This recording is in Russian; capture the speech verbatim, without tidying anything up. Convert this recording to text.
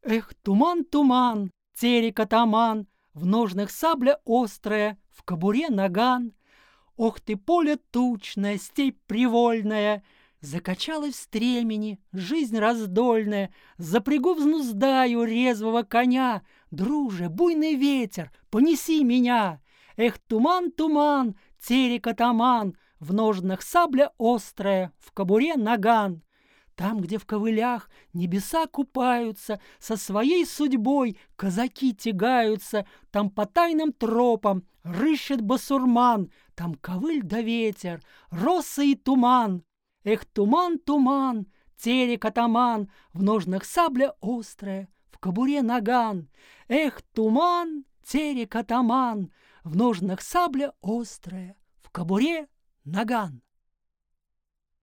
Эх, туман, туман, терек-атаман, в ножнах сабля острая, в кобуре наган. Ох ты, поле тучное, степь привольная, закачалась в стремени жизнь раздольная. Запрягу взнуздаю резвого коня, друже, буйный ветер, понеси меня. Эх, туман, туман, терек-атаман, в ножнах сабля острая, в кобуре наган. Там, где в ковылях небеса купаются, со своей судьбой казаки тягаются, там по тайным тропам рыщет басурман, там ковыль да ветер, росы и туман. Эх, туман, туман, терек-атаман, в ножнах сабля острая, в кобуре наган. Эх, туман, терек-атаман, в ножнах сабля острая, в кобуре наган.